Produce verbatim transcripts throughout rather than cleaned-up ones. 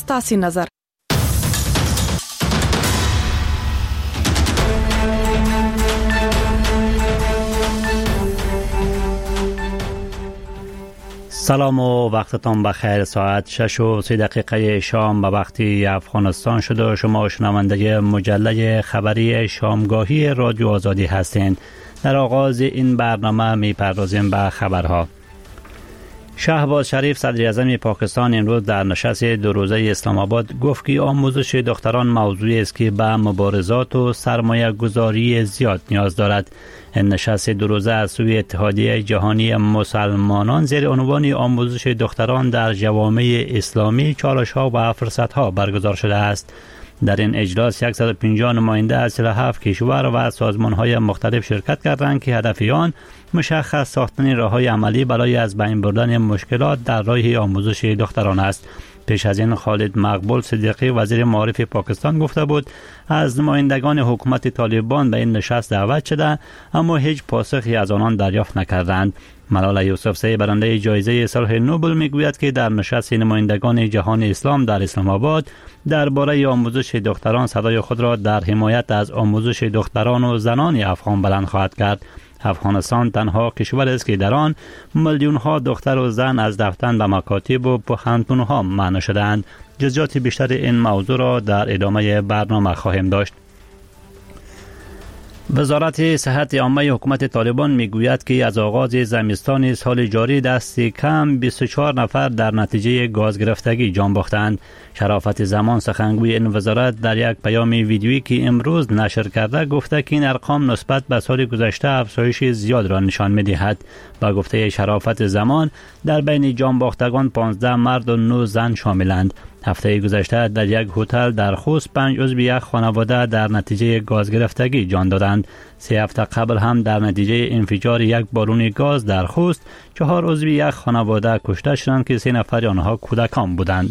ستاسي نظر. سلام و وقتتان بخیر. ساعت شش و سی دقیقه شام به وقتی افغانستان شده و شما شنونده مجله خبری شامگاهی رادیو آزادی هستین. در آغاز این برنامه می پردازیم به خبرها. شهباز شریف صدر اعظم پاکستان امروز در نشست دو روزه اسلام آباد گفت که آموزش دختران موضوعی است که به مبارزات و سرمایه گذاری زیاد نیاز دارد. این نشست دو روزه از سوی اتحادیه جهانی مسلمانان زیر عنوان آموزش دختران در جوامع اسلامی، چالش‌ها و فرصت‌ها برگزار شده است. در این اجلاس صد و پنجاه نماینده از چهل و هفت کشور و سازمان‌های مختلف شرکت کردند که هدف آن مشخص ساختن راه‌های عملی برای از بین بردن مشکلات در راه آموزش دختران است. پیش از این خالد مقبول صدیقی وزیر معارف پاکستان گفته بود از نمایندگان حکومت طالبان به این نشست دعوت شده اما هیچ پاسخی از آنان دریافت نکردند. ملال یوسفزئی برنده جایزه صلح نوبل میگوید که در نشست نمایندگان جهان اسلام در اسلام آباد درباره آموزش دختران صدای خود را در حمایت از آموزش دختران و زنان افغان بلند خواهد کرد. افغانستان تنها کشور است که در آن میلیون ها دختر و زن از رفتن به مکاتب و پوهنتون‌ها منع شده‌اند. جزئیات بیشتر این موضوع را در ادامه برنامه خواهیم داشت. وزارت صحت عامه حکومت طالبان میگوید که از آغاز زمستان سال جاری دست کم بیست و چهار نفر در نتیجه گاز گرفتگی جان باختند. شرافت زمان سخنگوی این وزارت در یک پیام ویدیویی که امروز نشر کرده گفته که این ارقام نسبت به سال گذشته افزایش زیاد را نشان می‌دهد. با گفته شرافت زمان در بین جان باختگان پانزده مرد و نه زن شاملند. هفته گذشته در یک هتل در خوست پنج عضو یک خانواده در نتیجه گاز گرفتگی جان دادند. سه هفته قبل هم در نتیجه انفجار یک بالون گاز در خوست چهار عضو یک خانواده کشته شدند که سه نفر آنها کودکان بودند.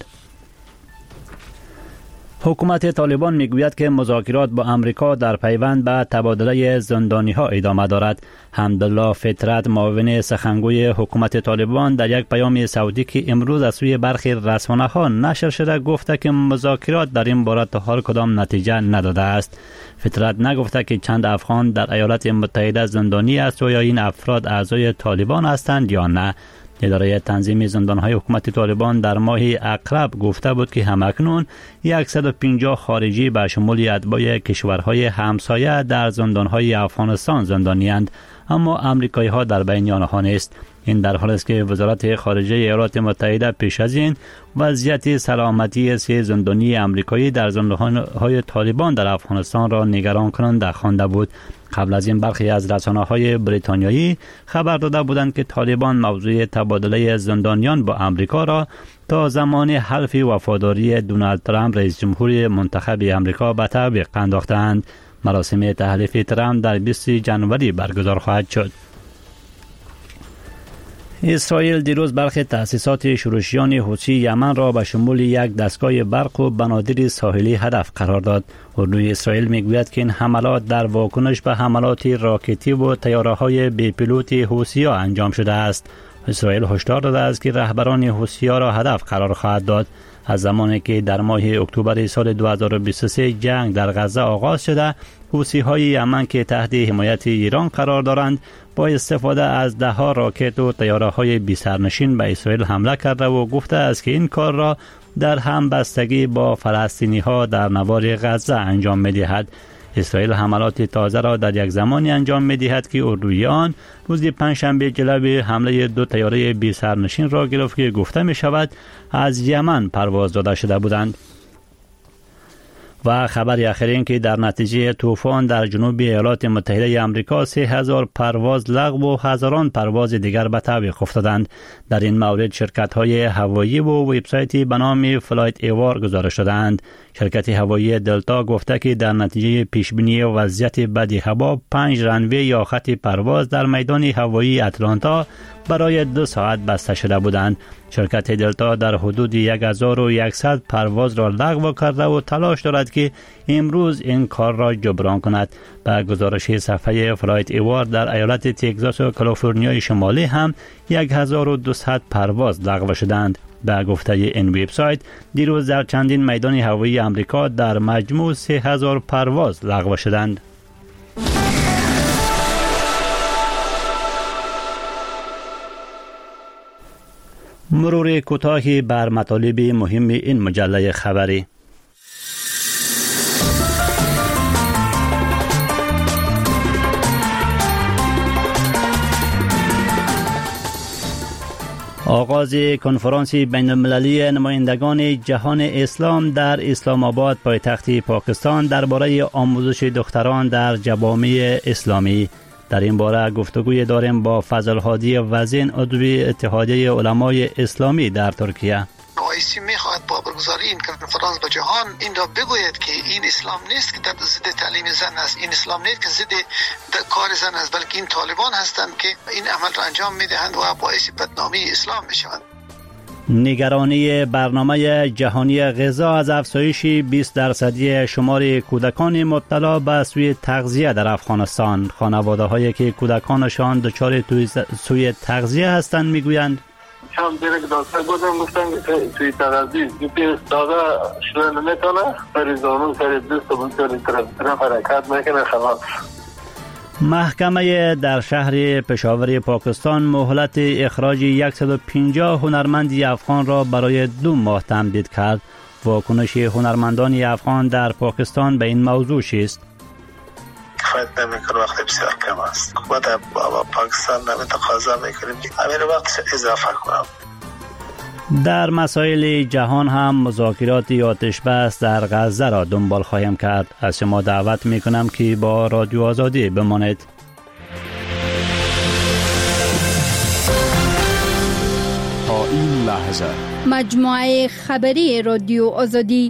حکومت طالبان میگوید که مذاکرات با امریکا در پیوند به تبادله زندانی ها ادامه دارد. حمدالله فطرت معاون سخنگوی حکومت طالبان در یک پیام صوتی که امروز از سوی برخی رسانه ها نشر شده گفته که مذاکرات در این باره تا حال کدام نتیجه نداده است. فطرت نگفته که چند افغان در ایالات متحده زندانی است و یا این افراد اعضای طالبان هستند یا نه. اداره تنظیم زندان‌های حکومت طالبان در ماه اقرب گفته بود که همکنون صد و پنجاه خارجی به شمول اتباع کشورهای همسایه در زندان‌های افغانستان زندانی‌اند، اما آمریکایی‌ها در بین آنها نیست. این در حالی است که وزارت خارجه ایالات متحده پیش از این وضعیت سلامتی سه زندانی آمریکایی در زندان‌های طالبان در افغانستان را نگران کننده خوانده بود. قبل از این برخی از رسانه‌های بریتانیایی خبر داده بودند که طالبان موضوع تبادله زندانیان با آمریکا را تا زمان حلف وفاداری دونالد ترامپ رئیس جمهور منتخب آمریکا به تعویق انداختند. مراسم تحلیف ترامپ در بیست ژانویه برگزار خواهد شد. اسرائیل دیروز برخی تأسیسات شورشیان حوثی یمن را به شمول یک دستگاه برق و بنادر ساحلی هدف قرار داد. اردوی اسرائیل میگوید که این حملات در واکنش به حملات راکتی و طیاره‌های بی پیلوت حوثی‌ها انجام شده است. اسرائیل هشدار داده است که رهبران حوثی‌ها را هدف قرار خواهد داد. از زمانی که در ماه اکتبر سال دو هزار و بیست و سه جنگ در غزه آغاز شده، حوثی‌های یمن که تحت حمایت ایران قرار دارند با استفاده از ده ها راکت و طیاره‌های بی سرنشین به اسرائیل حمله کرده و گفته است که این کار را در همبستگی با فلسطینی‌ها در نوار غزه انجام می‌دهد. اسرائیل حملات تازه را در یک زمانی انجام می‌دهد که اردوی آن روز پنجشنبه جلوی حمله دو طیاره بی سرنشین را گرفت که گفته می‌شود از یمن پرواز داده شده بودند. و خبر اخیر این که در نتیجه طوفان در جنوب ایالات متحده آمریکا سه هزار پرواز لغو و هزاران پرواز دیگر به تعویق افتادند. در این مورد شرکت‌های هوایی و وبسایتی به نام فلایت ایوار گزارش دادند. شرکت هوایی دلتا گفته که در نتیجه پیشبینی وضعیت بد هوا پنج رنوی یا خط پرواز در میدان هوایی اتلانتا برای دو ساعت بسته شده بودند. شرکت دلتا در حدود هزار و صد پرواز را لغو کرده و تلاش دارد که امروز این کار را جبران کند. با گزارش صفحه فلایت ایوار در ایالت تگزاس و کالیفرنیای شمالی هم هزار و دویست پرواز لغو شدند. به گفته این وبسایت دیروز در چندین میدان هوایی آمریکا در مجموع سه هزار پرواز لغو شدند. مرور کوتاهی بر مطالب مهم این مجله خبری. آغاز کنفرانس بین المللی نمایندگان جهان اسلام در اسلام آباد پایتخت پاکستان درباره آموزش دختران در جوامع اسلامی. در این باره گفتگوی داریم با فضل هادی وزین عضو اتحادیه علمای اسلامی در ترکیه. اوایسی میخواهد با برگزاری این کنفرانس با جهان این را بگوید که این اسلام نیست که در ضد تعلیم زن است، این اسلام نیست که ضد کار زن است، بلکه این طالبان هستند که این عمل را انجام میدهند و باعث بدنامی اسلام میشوند. نگرانی برنامه جهانی غذا از افزایش بیست درصدی شمار کودکان مبتلا به سوء تغذیه در افغانستان. خانواده هایی که کودکانشان دچار سوء تغذیه هستند میگویند هم دیره که دکتر بودم گفتن که سوء تغذیه بیست داده شده نمیتونه پریزانون سر دوست و بسیاری طرف حرکت میکنه خلاص. محکمه در شهر پشاور پاکستان مهلت اخراج صد و پنجاه هنرمند افغان را برای دو ماه تمدید کرد. واکنش هنرمندان افغان در پاکستان به این موضوع چیست؟ کفایت نمیکنه، وقت بسیار کم است. ما در پاکستان نمی تقاضا میکنیم همین وقت اضافه کنم. در مسائل جهان هم مذاکرات آتش بس در غزه را دنبال خواهیم کرد. از شما دعوت می کنم که با رادیو آزادی بمانید. تا این لحظه مجموعه خبری رادیو آزادی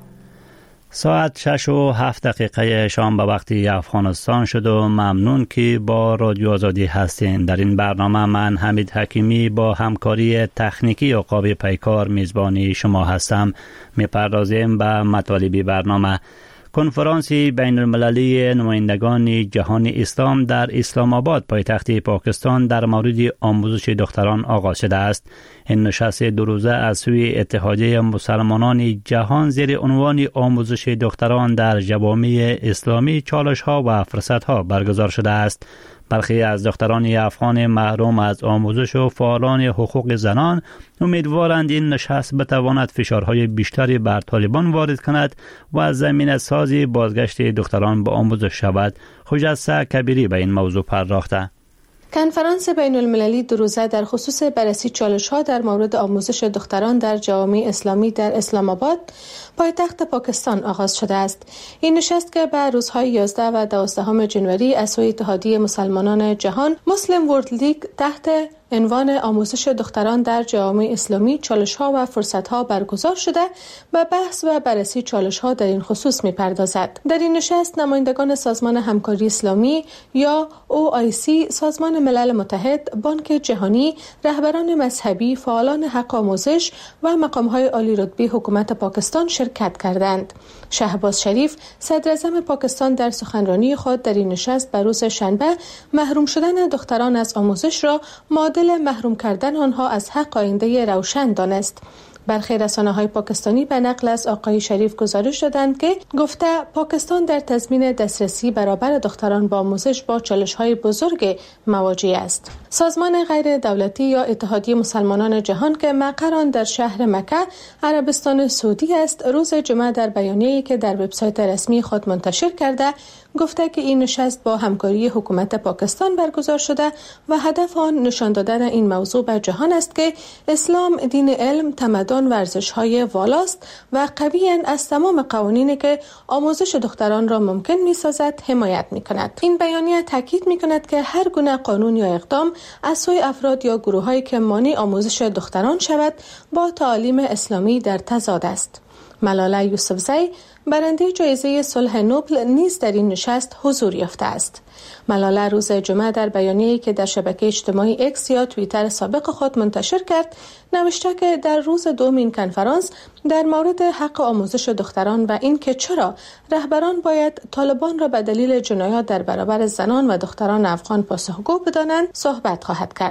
ساعت شش و هفت دقیقه شام به وقت افغانستان شد و ممنون که با رادیو آزادی هستین. در این برنامه من حمید حکیمی با همکاری تکنیکی عقاب پیکار میزبانی شما هستم. میپردازیم به مطالب برنامه. کنفرانس بین المللی نمایندگان جهان اسلام در اسلام آباد پایتخت پاکستان در مورد آموزش دختران آغاز شده است. این نشست دو روزه از سوی اتحادیه مسلمانان جهان زیر عنوان آموزش دختران در جوامع اسلامی چالش ها و فرصت ها برگزار شده است. برخی از دختران افغان محروم از آموزش و فعالان حقوق زنان امیدوارند این نشست بتواند فشارهای بیشتری بر طالبان وارد کند و از زمینه سازی بازگشت دختران به آموزش شود. خجسته کبیری به این موضوع پرداخته. کنفرانس بین المللی دو روزه در خصوص بررسی چالش‌ها در مورد آموزش دختران در جوامع اسلامی در اسلام آباد پایتخت پاکستان آغاز شده است. این نشست که به روزهای یازده و دوازدهم ژانویه از سوی اتحادیه مسلمانان جهان مسلم ورلد لیگ تحت عنوان آموزش دختران در جوامع اسلامی چالش‌ها و فرصت‌ها برگزار شده و بحث و بررسی چالش‌ها در این خصوص می‌پردازد. در این نشست نمایندگان سازمان همکاری اسلامی یا او آی سی، سازمان ملل متحد، بانک جهانی، رهبران مذهبی، فعالان حق آموزش و مقام‌های عالی رتبه حکومت پاکستان شرکت کردند. شهباز شریف صدر اعظم پاکستان در سخنرانی خود در این نشست بر روز شنبه محروم شدن دختران از آموزش را معادل محروم کردن آنها از حق آینده روشن دانست. برخی رسانه‌های پاکستانی به نقل از آقای شریف گزارش دادند که گفته پاکستان در تضمین دسترسی برابر دختران با آموزش با چالش‌های بزرگ مواجه است. سازمان غیر دولتی یا اتحادیه مسلمانان جهان که مقر آن در شهر مکه، عربستان سعودی است، روز جمعه در بیانیه‌ای که در وبسایت رسمی خود منتشر کرده گفته که این نشست با همکاری حکومت پاکستان برگزار شده و هدف آن نشان دادن این موضوع به جهان است که اسلام دین علم، تمدن و ارزش‌های والاست و قویاً از تمام قوانینی که آموزش دختران را ممکن می‌سازد حمایت می‌کند. این بیانیه تاکید می‌کند که هر گونه قانون یا اقدام از سوی افراد یا گروه‌هایی که مانع آموزش دختران شود با تعالیم اسلامی در تضاد است. ملاله یوسفزئی برنده جایزه صلح نوبل نیز در این نشست حضور یافته است. ملاله روز جمعه در بیانیه‌ای که در شبکه اجتماعی اکس یا توییتر سابق خود منتشر کرد نوشته که در روز دوم این کنفرانس در مورد حق آموزش دختران و اینکه چرا رهبران باید طالبان را به دلیل جنایات در برابر زنان و دختران افغان پاسخگو بدانند صحبت خواهد کرد.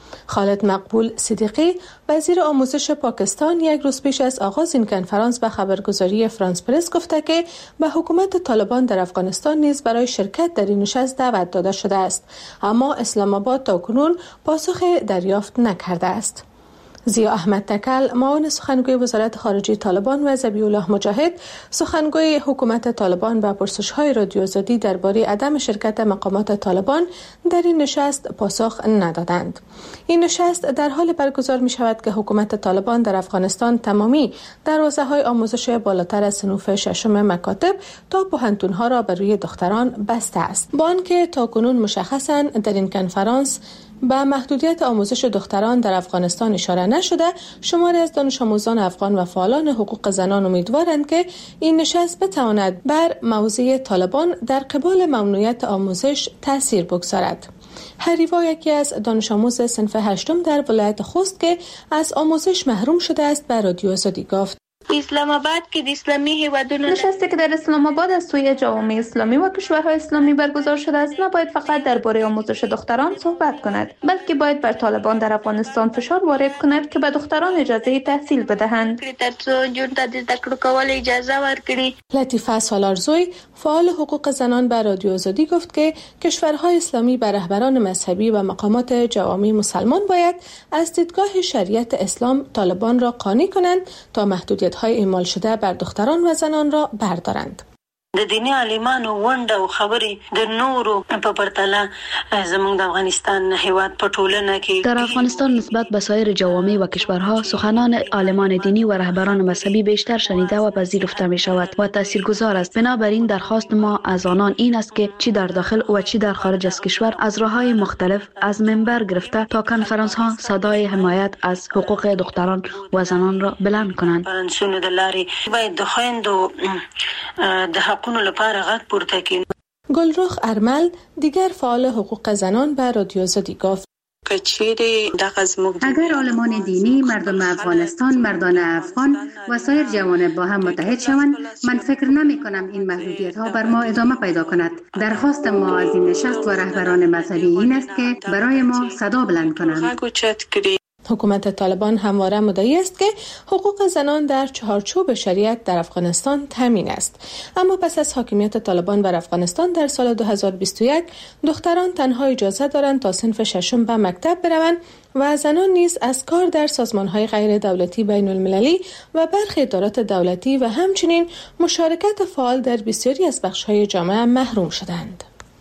خالد مقبول صدیقی وزیر آموزش پاکستان یک روز پیش از آغاز این کنفرانس به خبرگزاری فرانس پرس گفته که به حکومت طالبان در افغانستان نیز برای شرکت در این نشست دعوت داده شده است، اما اسلام آباد تاکنون پاسخ دریافت نکرده است. ضیا احمد تکل معاون سخنگوی وزارت خارجه طالبان و ذبیح الله مجاهد سخنگوی حکومت طالبان به پرسش‌های رادیو آزادی درباره عدم شرکت مقامات طالبان در این نشست پاسخ ندادند. این نشست در حال برگزار می شود که حکومت طالبان در افغانستان تمامی دروازه‌های آموزش بالاتر از صنوف ششم مکاتب تا پوهنتون‌ها را بر روی دختران بسته است. با آنکه تاکنون مشخصاً در این کنفرانس به محدودیت آموزش دختران در افغانستان اشاره نشده، شماری از دانش آموزان افغان و فعالان حقوق زنان امیدوارند که این نشست بتواند بر موضع طالبان در قبال ممنوعیت آموزش تأثیر بگذارد. هریوا یکی از دانش آموز صنف هشتم در ولایت خوست که از آموزش محروم شده است به رادیو آزادی گفت: اسلام آباد که د اسلامی هیوادونو نشستی که در اسلام آباد از سوی جوامع اسلامی و کشورهای اسلامی برگزار شده است نباید فقط درباره آموزش دختران صحبت کند، بلکه باید بر طالبان در افغانستان فشار وارد کند که به دختران اجازه تحصیل بدهند. لطیفه سالارزوی فعال حقوق زنان به رادیو آزادی گفت که کشورهای اسلامی بر رهبران مذهبی و مقامات جوامع مسلمان باید از دیدگاه شریعت اسلام طالبان را قانع کنند تا محدودیت های اعمال شده بر دختران و زنان را بردارند. د دینی عالمانو ونډه او خبرې د نورو په پرتله زموږ د افغانستان هیواد په ټولنه کې در افغانستان نسبت به سایر جوامع و کشورها سخنان عالمان دینی و رهبران مذهبی بیشتر شنیده و پذیرفته می شود و تاثیرگذار است. بنابراین درخواست ما از آنان این است که چی در داخل و چی در خارج از کشور از راههای مختلف از منبر گرفته تا کنفرانس ها صدای حمایت از حقوق دختران و زنان را بلند کنند. کنفرانسونه د لارې باید د خویندو د حقونو لپاره غږ پورته کړي. گلرخ ارمل دیگر فعال حقوق زنان به رادیو آزادی گفت: اگر عالمان دینی، مردم افغانستان، مردان افغان و سایر جوانب با هم متحد شوند، من فکر نمی کنم این محدودیت ها بر ما ادامه پیدا کند. درخواست ما از این نشست و رهبران مذهبی این است که برای ما صدا بلند کنند. حکومت طالبان همواره مدعی است که حقوق زنان در چهارچوب شریعت در افغانستان تامین است، اما پس از حاکمیت طالبان بر افغانستان در سال دو هزار و بیست و یک دختران تنها اجازه دارند تا صنف ششم به مکتب بروند و زنان نیز از کار در سازمان‌های غیر دولتی بین المللی و برخی ادارات دولتی و همچنین مشارکت فعال در بسیاری از بخش‌های جامعه محروم شدند.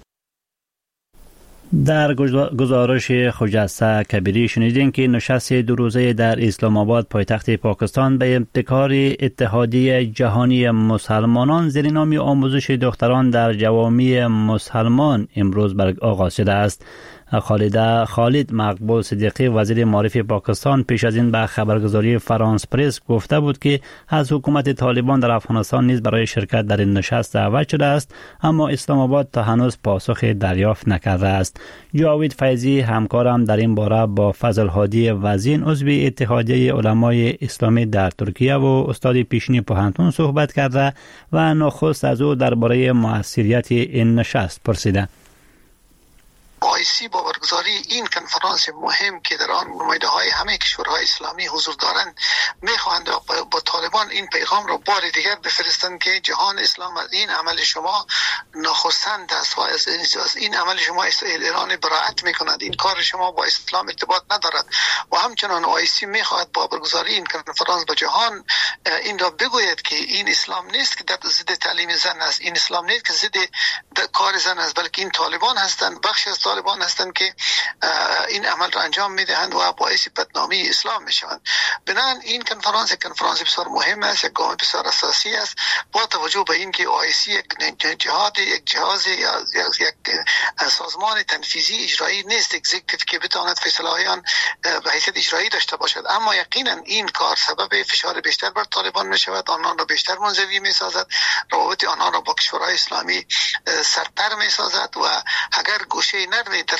در گزارش خجسته کبیری شنیدین که نشست دو روزه در اسلام آباد پایتخت پاکستان به ابتکار اتحادیه جهانی مسلمانان زیر نام آموزش دختران در جوامع مسلمان امروز آغاز شده است. خالد خالد مقبول صدیقی وزیر معارف پاکستان پیش از این به خبرگزاری فرانس پرس گفته بود که از حکومت طالبان در افغانستان نیز برای شرکت در این نشست دعوت شده است، اما اسلام آباد تا هنوز پاسخ دریافت نکرده است. جاوید فیضی همکارم در این باره با فضل هادی وزین عضو اتحادیه علمای اسلامی در ترکیه و استاد پیشین پوهنتون صحبت کرده و نخست از او درباره موثریت این نشست پرسیده. آیسی با برگزاری این کنفرانس مهم که در آن نمایده های همه کشورهای اسلامی حضور دارند میخواهند با طالبان این پیغام را بار دیگر بفرستند که جهان اسلام از این عمل شما ناخوشایند است و از این عمل شما ایران براءت میکند. این کار شما با اسلام ارتباط ندارد و همچنان آیسی میخواهد با برگزاری این کنفرانس با جهان این را بگوید که این اسلام نیست که در ضد تعلیم زن است، این اسلام نیست که ضد کار زن است، بلکه این طالبان هستند، بخشی از طالبان هستند که این عمل را انجام میدهند و باعث بدنامی اسلام میشوند. بنابراین این کنفرانس کنفرانس بسیار مهم است، یک گام بسیار اساسی است با توجه به اینکه آیسی یک جهاد یک جهاز یا یک سازمان تنفیذی اجرایی نیست، اگزیکتیو که بتواند فیصله آن به حیثیت اجرایی داشته باشد، اما یقینا این کار سبب فشار بیشتر بر طالبان میشود، آنان را بیشتر منزوی میسازد، روابط آنان را با کشورهای اسلامی سرتر میسازد و اگر گوشه نرمی در قلب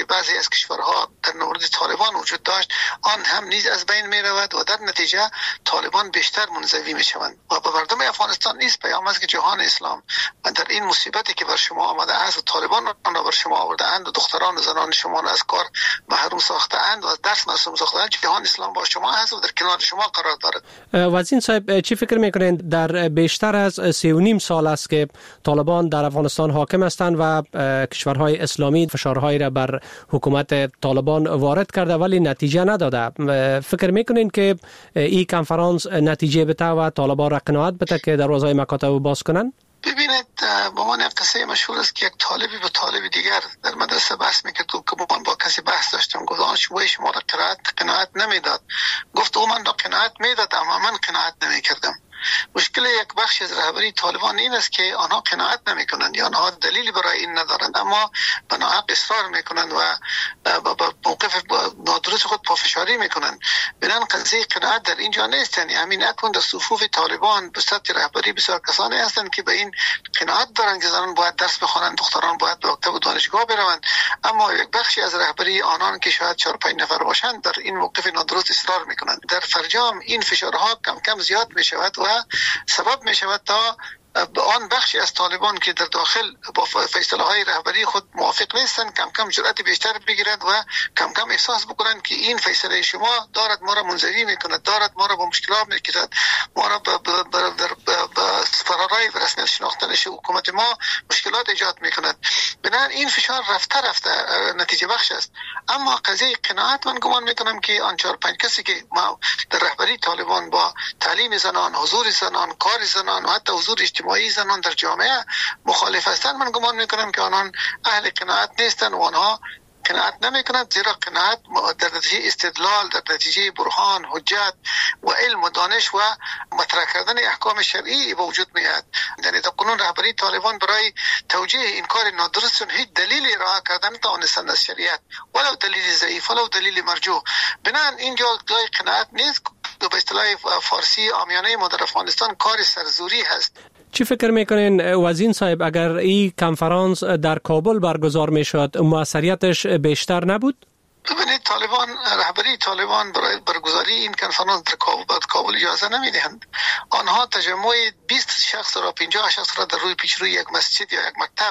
بعضی از کشورها در مورد طالبان وجود داشت آن هم نیز از بین می رود و در نتیجه طالبان بیشتر منزوی می شوند و به مردم افغانستان نیز پیام است که جهان اسلام و در این مصیبتی که بر شما آمده است و طالبان آن را بر شما آورده اند و دختران و زنان شما را از کار محروم ساخته اند و از درس محروم ساخته اند، جهان اسلام با شما هست و در کنار شما قرار دارد. وزیر صاحب چی فکر میکنید در بیشتر از سی و نیم سال است که طالبان در افغانستان حاکم هستند و کشورهای اسلامی فشارهایی را بر حکومت طالبان وارد کرده ولی نتیجه نداده. فکر میکنین که این کنفرانس نتیجه بده و طالبان را قناعت بده که دروازه مکاتب باز کنن؟ ببینید با من قصه مشهور است که یک طالبی با طالب دیگر در مدرسه بحث میکرد که من با کسی بحث داشتم، گفت آن شما را قناعت قناعت نمیداد. گفت او من را قناعت میداد اما من قناعت نمیکردم. مشکل یک بخش از رهبری طالبان این است که آنها قناعت نمیکنند یا آنها دلیلی برای این ندارند اما به ناحق اصرار میکنند و با موقف نادرست خود پافشاری میکنند. بنابراین قضیه قناعت در اینجا نیست. یعنی همین اکنون در صفوف طالبان به سطح رهبری بسیار کسانی هستند که به این قناعت دارند که زنان باید درس بخوانند، دختران باید به مکتب و دانشگاه بروند، اما یک بخشی از رهبری آنان که شاید چهار پنج نفر باشند در این موقف نادرست اصرار میکنند. در فرجام این فشارها کم کم زیاد میشود و سبب می شود تا آن بخشی از طالبان که در داخل با فیصله های رهبری خود موافق نیستند کم کم جرأت بیشتر بگیرند و کم کم احساس بکنند که این فیصله شما دارد ما را منزوی میکند، دارد ما را با مشکلات میکشد، ما را در فرارای رسمیت شناختن حکومت ما مشکلات ایجاد میکند. بنابراین این فشار رفته رفته نتیجه بخش است. اما قضیه قناعت من گمان میکنم که آن چهار پنج کسی که ما در رهبری طالبان با تعلیم زنان، حضور زنان، کار زنان و حتی حضور اجتماعی زنان در جامعه مخالف هستند، من گمان میکنم که آنان اهل قناعت نیستند و آنها قناعت نمی کنند، زیرا قناعت در نتیجه استدلال، در نتیجه برهان، حجت و علم و دانش و مطرح کردن احکام شرعی به وجود میاد. یعنی تا کنون رهبری طالبان برای توجیه این کار نادرست هیچ دلیلی ارائه کردن نتوانستند از شریعت، ولو دلیل ضعیف ولو دلیل مرجوح. بنابراین اینجا جای قناعت نیست. به اصطلاح فارسی عامیانه ما در افغانستان کار سرزوری هست. چی فکر میکنین وزیر صاحب اگر این کنفرانس در کابل برگزار میشد موثریتش بیشتر نبود؟ ببینید طالبان، رهبری طالبان برای برگزاری این کنفرانس در کابل, کابل اجازه نمیدهند. آنها تجمع بیست شخص را پنجاه شخص را در روی پیشروی یک مسجد یا یک مکتب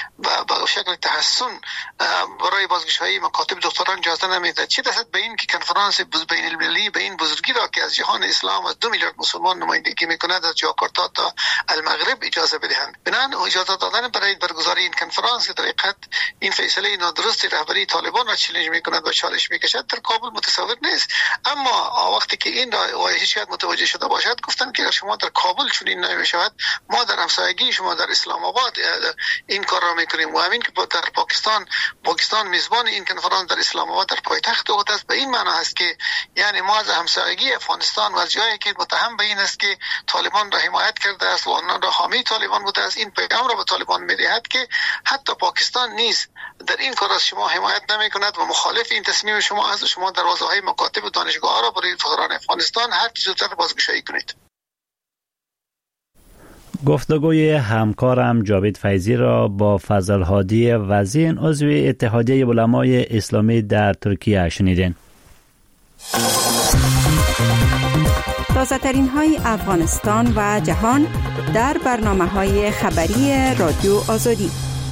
و با شکل تحسن برای بازگشایی مکاتب دختران اجازه نمیدهند. چه رسد به این که کنفرانس بین المللی به این بزرگی را که از جهان اسلام و دو میلیارد مسلمان نمایندگی میکند از جاکارتا تا المغرب اجازه بدهند. بنابراین اجازه دادن برای برگزاری این کنفرانس در حقیقت این فیصله نادرست رهبری طالبان را چالش میکند و چالش میکشد در کابل متصور نیست. اما وقتی که این را شاید متوجه شده باشد گفتن که شما در کابل چنین نمیشود، ما در همسایگی شما در اسلام آباد این کار را میکنیم و همین که در پاکستان پاکستان میزبان این کنفرانس در اسلام آباد در پایتخت خود است. به این معنی است که یعنی ما از همسایگی افغانستان و از جایی که متهم به این است که طالبان را حمایت کرده است و آنان را حامی طالبان بوده است، این پیغام را به طالبان میدهد که حتی پاکستان نیز در این کار از شما حمایت نمیکند و مخالف این تصمیم شما از شما دروازه‌های مکاتب و دانشگاه را برای دختران افغانستان هر چیز زودتر بازگشایی کنید. گفتگوی همکارم جاوید فیضی را با فضل هادی وزین عضو اتحادیه علمای اسلامی در ترکیه شنیدین. تازه ترین های افغانستان و جهان در برنامه های خبری رادیو آزادی.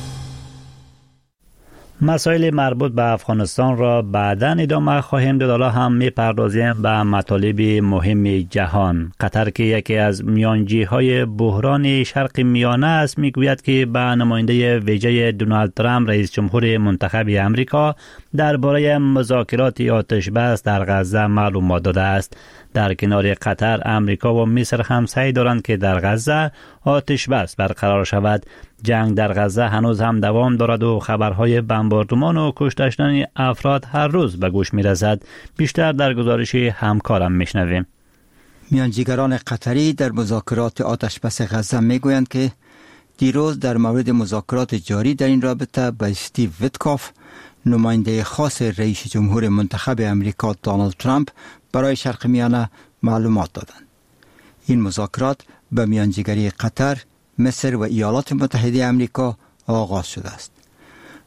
مسائل مربوط به افغانستان را بعداً ادامه خواهیم داد. حالا هم می‌پردازیم به مطالب مهم جهان. قطر که یکی از میانجی‌های بحران شرق میانه است میگوید که به نماینده ویژه دونالد ترامپ رئیس جمهور منتخب امریکا درباره مذاکرات آتش بس در غزه معلومات داده است. در کنار قطر، امریکا و مصر هم سعی دارند که در غزه آتش بس برقرار شود. جنگ در غزه هنوز هم دوام دارد و خبرهای بمباردمان و کشته شدن افراد هر روز به گوش می‌رسد. بیشتر در گزارش همکارم میشنویم. میانجیگران قطری در مذاکرات آتش بس غزه میگویند که دیروز در مورد مذاکرات جاری در این رابطه به استیو ویتکاف، نماینده خاص رئیس جمهور منتخب امریکا دونالد ترامپ برای شرق میانه معلومات دادند. این مذاکرات به میانجیگری قطر، مصر و ایالات متحده امریکا آغاز شده است.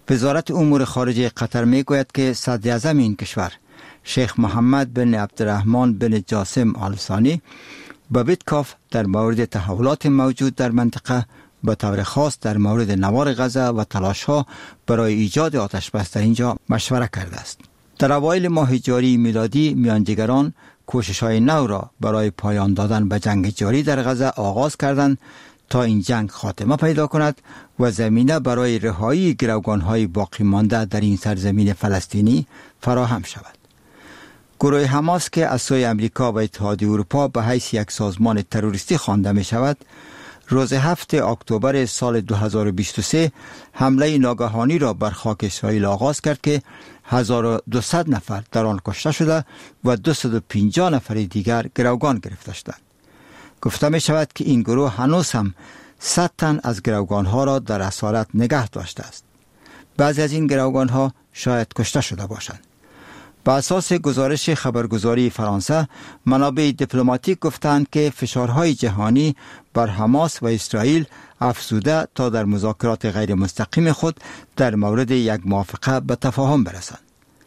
وزارت امور خارجه قطر می گوید که صدر اعظم این کشور شیخ محمد بن عبدالرحمن بن جاسم آل ثانی با ویتکاف در مورد تحولات موجود در منطقه، به طور خاص در مورد نوار غزه و تلاش‌ها برای ایجاد آتش‌بس در اینجا مشوره کرده است. در اوایل ماه جاری میلادی میانجیگران کوشش‌های نو را برای پایان دادن به جنگ جاری در غزه آغاز کردند تا این جنگ خاتمه پیدا کند و زمینه برای رهایی گروگان‌های باقی مانده در این سرزمین فلسطینی فراهم شود. گروه حماس که از سوی امریکا و اتحادیه اروپا به حیث یک سازمان تروریستی خوانده می شود، روز هفتم اکتبر سال دو هزار و بیست و سه حمله ناگهانی را بر خاک اسرائیل آغاز کرد که هزار و دویست نفر در آن کشته شده و دویست و پنجاه نفر دیگر گروگان گرفته شدند. گفته می شود که این گروه هنوز هم صد تن از گروگان ها را در اسارت نگه داشته است. بعضی از این گروگان ها شاید کشته شده باشند. بر اساس گزارش خبرگزاری فرانسه، منابع دیپلماتیک گفتند که فشارهای جهانی بر حماس و اسرائیل افزوده تا در مذاکرات غیر مستقیم خود در مورد یک موافقه به تفاهم برسند.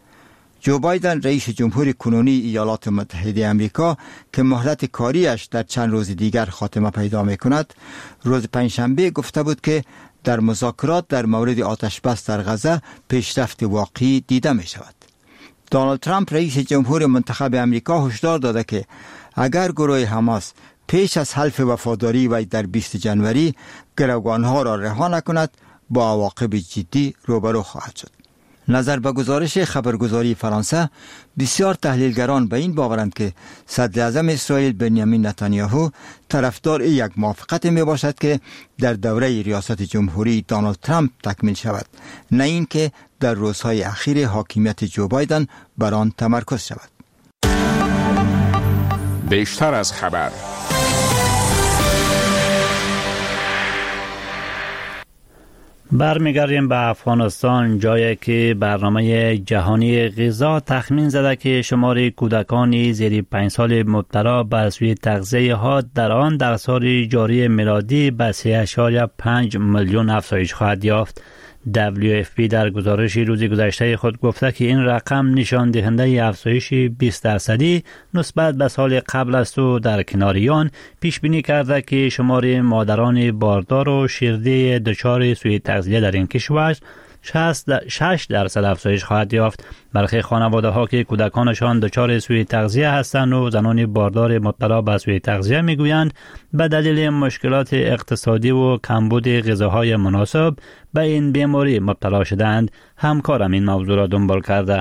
جو بایدن رئیس جمهور کنونی ایالات متحده آمریکا که مهلت کاریش در چند روز دیگر خاتمه پیدا می کند، روز پنجشنبه گفته بود که در مذاکرات در مورد آتش بس در غزه پیشرفت واقعی دیده می شود. دونالد ترامپ رئیس جمهور منتخب آمریکا هشدار داده که اگر گروه حماس پیش از حلف وفاداری و در بیست جنوری گروگانها را رها نکند، با عواقب جدی روبرو خواهد شد. نظر به گزارش خبرگزاری فرانسه، بسیار تحلیلگران به این باورند که صدر اعظم اسرائیل بنیامین نتانیاهو طرفدار یک موافقت می باشد که در دوره ریاست جمهوری دونالد ترامپ تکمیل شود، نه اینکه در روزهای اخیر حاکمیت جو بایدن بر آن تمرکز شود. بیشتر از خبر. برمیگردیم به افغانستان، جایی که برنامه جهانی غذا تخمین زده که شمار کودکان زیر پنج سال مبتلا به سوی تغذیه ها در آن در سال جاری میلادی به سه اشاریه پنج میلیون افزایش خواهد یافت. دبلیو اف پی در گزارش روز گذشته خود گفته که این رقم نشان دهنده افزایش بیست درصدی نسبت به سال قبل است و در کنار آن پیش بینی کرده که شمار مادران باردار و شیرده دچار سوء تغذیه در این کشور شش درصد افزایش خواهد یافت. برخی خانواده ها که کودکانشان دچار سوء تغذیه هستند و زنان باردار مبتلا به سوء تغذیه میگویند به دلیل مشکلات اقتصادی و کمبود غذاهای مناسب به این بیماری مبتلا شدند. همکارم این موضوع را دنبال کرده.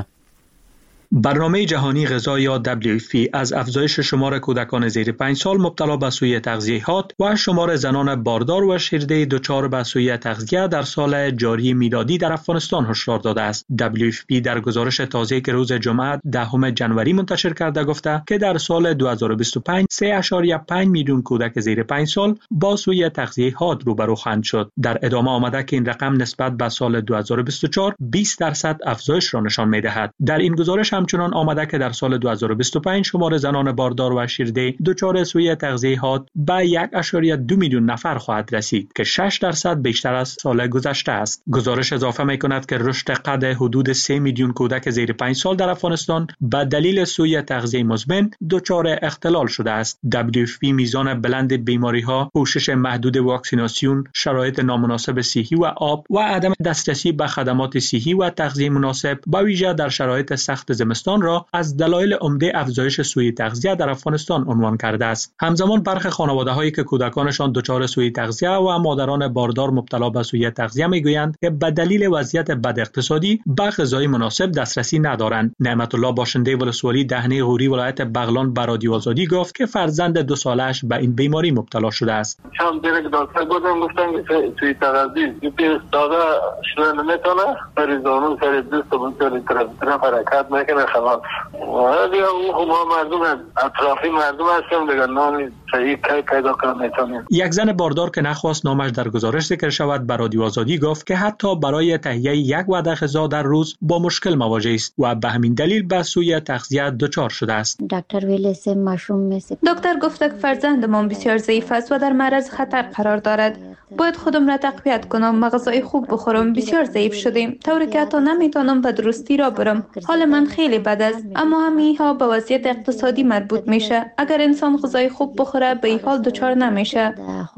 برنامه جهانی غذا یا دبلیو اف پی از افزایش شمار کودکان زیر پنج سال مبتلا به سوء تغذیه‌ات و شمار زنان باردار و شیرده دچار به سوء تغذیه در سال جاری میلادی در افغانستان هشدار داده است. دبلیو اف پی در گزارش تازه که روز جمعه دهم جنوری منتشر کرده گفته که در سال دو هزار و بیست و پنج سه اشاریه پنج میلیون کودک زیر پنج سال با سوء تغذیه‌ات روبرو خواهند شد. در ادامه آمده که این رقم نسبت به سال دو هزار و بیست و چهار بیست درصد افزایش را نشان می‌دهد. در این گزارش همچنان آمده که در سال دو هزار و بیست و پنج شمار زنان باردار و شیرده دچار سوء تغذیه‌ات به یک اشاریه دو میلیون نفر خواهد رسید که شش درصد بیشتر از سال گذشته است. گزارش اضافه می‌کند که رشد قد حدود سه میلیون کودک زیر پنج سال در افغانستان به دلیل سوء تغذیه مزمن دچار اختلال شده است. دبلیو اف پی میزان بلند بیماری‌ها، پوشش محدود واکسیناسیون، شرایط نامناسب صحی و آب و عدم دسترسی به خدمات صحی و تغذیه مناسب با ویژه در شرایط سخت زمستان را از دلایل عمده افزایش سوء تغذیه در افغانستان عنوان کرده است. همزمان برخی خانواده‌هایی که کودکانشان دچار سوء تغذیه و مادران باردار مبتلا به سوء تغذیه میگویند که به دلیل وضعیت بد اقتصادی به غذای مناسب دسترسی ندارند. نعمت الله باشنده ولسوالی دهنه غوری ولایت بغلان به رادیو آزادی گفت که فرزند دو سالش به این بیماری مبتلا شده است. چند دیگه دکتر بودم گفتن که سوء تغذیه یه داده شده نمیتونه پریزانو سر دست و بسیاری طرف حرکت میکنه خلاص. و دیگه اون ما مردم اطرافی مردم هستیم دیگه نامی صحیح که پیدا کنم میتونیم. یک زن باردار که نخواست نامش در گزارش ذکر شود به رادیو آزادی گفت که حتی برای تهیه یک وعده غذا در روز با مشکل مواجه است و به همین دلیل به سوء تغذیه دچار شده است. دکتر ویلیس مشروم میسه. دکتر گفت که فرزندمان بسیار ضعیف است و در معرض خطر قرار دارد باید خودم را تقویت کنم و غذای خوب بخورم. بسیار ضعیف شدیم طوری که حتی نمیتونم به درستی را برم. حال من خیلی بد است، اما همین ها به وضعیت اقتصادی مربوط میشه. اگر انسان غذای خوب بخوره به این حال دچار نمیشه.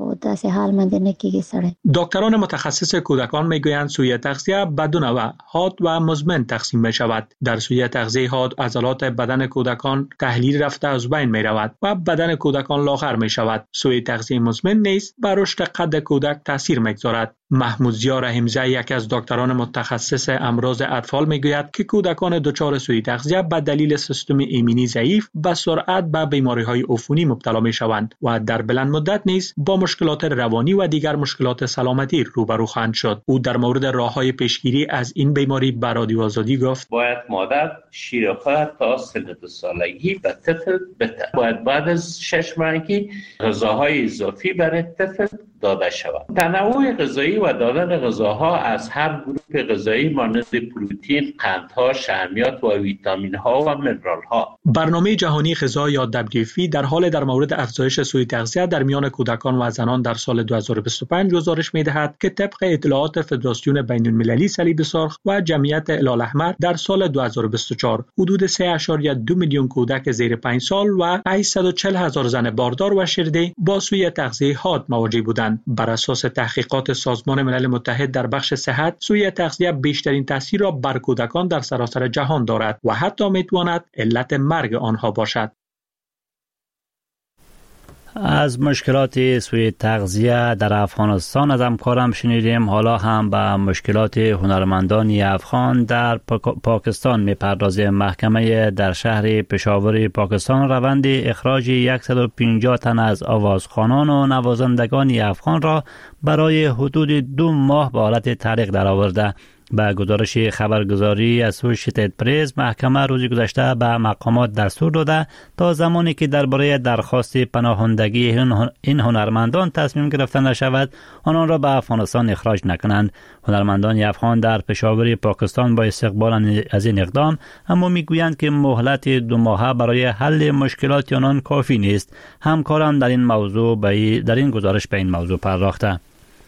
دکتران متخصص کودکان میگویند سوی تغذیه بدون و حاد و مزمن تقسیم می شود. در سوی تغذیه حاد عضلات بدن کودکان تحلیل رفته از بین می رود و بدن کودکان لاغر می شود. سوی تغذیه مزمن نیز بر رشد قد کودک تاثیر میگذارد. محمود ضیا رحیمزاده یک از دکتران متخصص امراض اطفال میگوید که کودکان دچار سوی تغذیه به دلیل سیستم ایمنی ضعیف به سرعت به بیماری‌های عفونی مبتلا میشوند و در بلند مدت نیز با مشکلات روانی و دیگر مشکلات سلامتی روبرو خواهند شد. او در مورد راه‌های پیشگیری از این بیماری به رادیو آزادی گفت: باید مادر شیر خود تا سن دو سالگی به طفل بده. باید بعد از شش ماهگی غذاهای اضافی برای طفل داده شود. تنوع غذایی و دادن غذاها از هر گروه غذایی مانند پروتئین، قندها، شحمیات و ویتامین ها و منرال ها. برنامه جهانی غذا یا دبلیو اف پی در حال در مورد افزایش سوی تغذیه در میان کودکان و زنان در سال دو هزار و بیست و پنج گزارش می‌دهد که طبق اطلاعات فدراسیون بین‌المللی صلیب سرخ و جمعیت هلال احمر در سال دو هزار و بیست و چهار حدود سه ممیز دو میلیون کودک زیر پنج سال و هشتصد و چهل هزار زن باردار و شیرده با سوی تغذیه حاد مواجه بودند. بر اساس تحقیقات سازمان ملل متحد در بخش صحت، سوی تغذیه بیشترین تاثیر را بر کودکان در سراسر جهان دارد و حتی میتواند علت مرگ آنها باشد. از مشکلات سوی تغذیه در افغانستان از همکارم شنیدیم. حالا هم به مشکلات هنرمندان افغان در پاکستان میپردازیم. محکمه در شهر پشاور پاکستان روند اخراج صد و پنجاه تن از آوازخوانان و نوازندگان افغان را برای حدود دو ماه به حالت تعلیق درآورده. با گزارش خبرگزاری اسوشیتد پرس، محکمه روز گذشته به مقامات دستور داده تا زمانی که درباره درخواست پناهندگی این هنرمندان تصمیم گرفته نشود آنان را به افغانستان اخراج نکنند. هنرمندان افغان در پشاور پاکستان با استقبال از این اقدام اما میگویند که مهلت دو ماهه برای حل مشکلات آنان کافی نیست. همکاران در این موضوع در این گزارش به این موضوع پرداخته.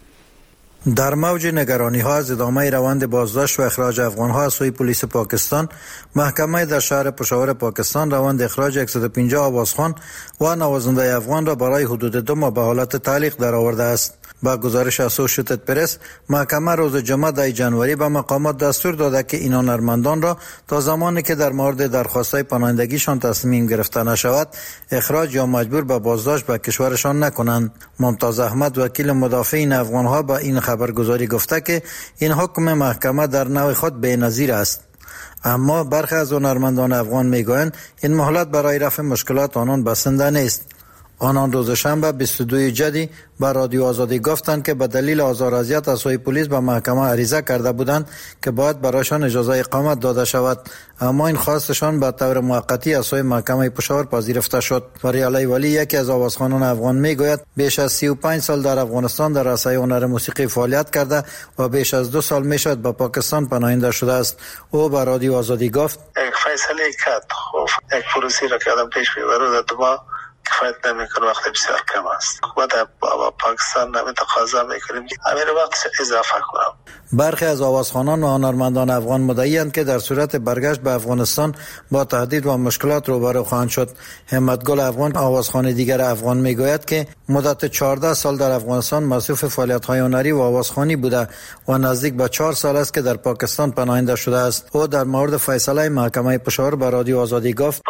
در موج نگرانی ها از ادامه روند بازداشت و اخراج افغان ها از سوی پلیس پاکستان، محکمه در شهر پشاور پاکستان روند اخراج صد و پنجاه آوازخوان و نوازنده افغان را برای حدود دو ماه به حالت تعلیق درآورده است. با گزارش اسوشیتد پرس، محکمه روز جمعه ده جنوری به مقامات دستور داده که این هنرمندان را تا زمانی که در مورد درخواست‌های پناهندگیشان تصمیم گرفته نشود اخراج یا مجبور به بازداشت به کشورشان نکنند. ممتاز احمد، وکیل مدافعین افغان‌ها، به این خبرگزاری گفته که این حکم محکمه در نوع خود بی‌نظیر است. اما برخی از هنرمندان افغان میگویند این مهلت برای رفع مشکلات آنان بسنده نیست. آنان روز شنبه بیست و دوم جدی به رادیو آزادی گفتند که به دلیل آزار و اذیت از سوی پلیس به محکمه عریضه کرده بودند که باید برایشان اجازه اقامت داده شود، اما این خواستشان به طور موقتی از سوی محکمه پشاور پذیرفته شد. فریعلی ولی، یکی از آوازخوانان افغان، میگوید بیش از سی و پنج سال در افغانستان در رسای هنر موسیقی فعالیت کرده و بیش از دو سال میشد به پاکستان پناهنده شده است. او به رادیو آزادی گفت: یک فیصله کرد، خب یک پروسی را که آدم پیش میبره در ما کفایت نمیکنه، وقت بسیار کم است. ما در پاکستان نمی تقاضا میکنیم که همین وقت اضافه کنم. برخی از آوازخوانان و هنرمندان افغان مدعی‌اند که در صورت برگشت به افغانستان با تهدید و مشکلات روبرو خواهند شد. همتگل افغان، آوازخوان دیگر افغان، میگوید که مدت چهارده سال در افغانستان مصروف فعالیت‌های هنری و آوازخوانی بوده و نزدیک به چهار سال است که در پاکستان پناهنده شده است. او در مورد فیصله محکمه پشاور به رادیو آزادی گفت: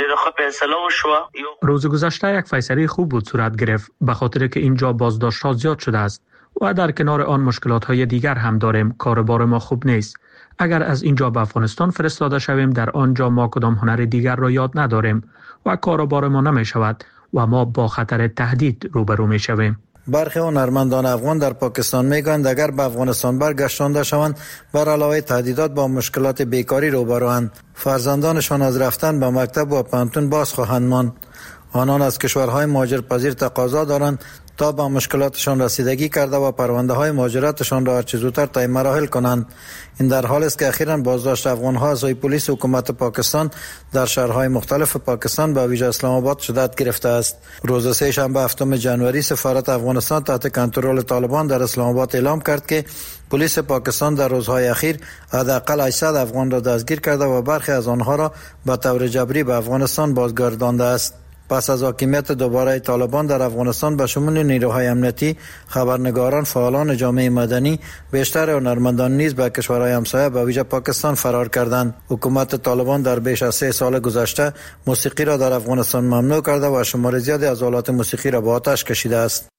روز گذشته یک فیصله خوب بود صورت گرفت، به خاطر که اینجا بازداشت ها زیاد شده است و در کنار آن مشکلات های دیگر هم داریم. کاربار ما خوب نیست. اگر از اینجا به افغانستان فرستاده شویم، در آنجا ما کدام هنر دیگر را یاد نداریم و کاربار ما نمی شود و ما با خطر تهدید روبرو می شویم. برخی هنرمندان افغان در پاکستان میگویند اگر به افغانستان برگشتانده شوند بر علاوه تهدیدات با مشکلات بیکاری روبروند. فرزندانشان از رفتن به مکتب و پانتون باز خواهند ماند. آنان از کشورهای مهاجرپذیر تقاضا دارند تا به مشکلاتشان رسیدگی کرده و پرونده های مهاجرتشان را هرچه زودتر طی مراحل کنند. این در حالی است که اخیراً بازداشت افغان‌ها از سوی پلیس حکومت پاکستان در شهرهای مختلف پاکستان به ویژه اسلام آباد شدت گرفته است. روز سه شنبه هفتم ژانویه سفارت افغانستان تحت کنترل طالبان در اسلام آباد اعلام کرد که پلیس پاکستان در روزهای اخیر حداقل هشتصد افغان را دستگیر کرده و برخی از آنها را به طور جبری به افغانستان بازگردانده است. پس از حاکمیت دوباره طالبان در افغانستان به شمول نیروهای امنیتی، خبرنگاران، فعالان جامعه مدنی، بیشتر هنرمندان نیز به کشورهای همسایه به ویژه پاکستان فرار کردند. حکومت طالبان در بیش از سه سال گذشته موسیقی را در افغانستان ممنوع کرده و شمار زیادی از آلات موسیقی را به آتش کشیده است.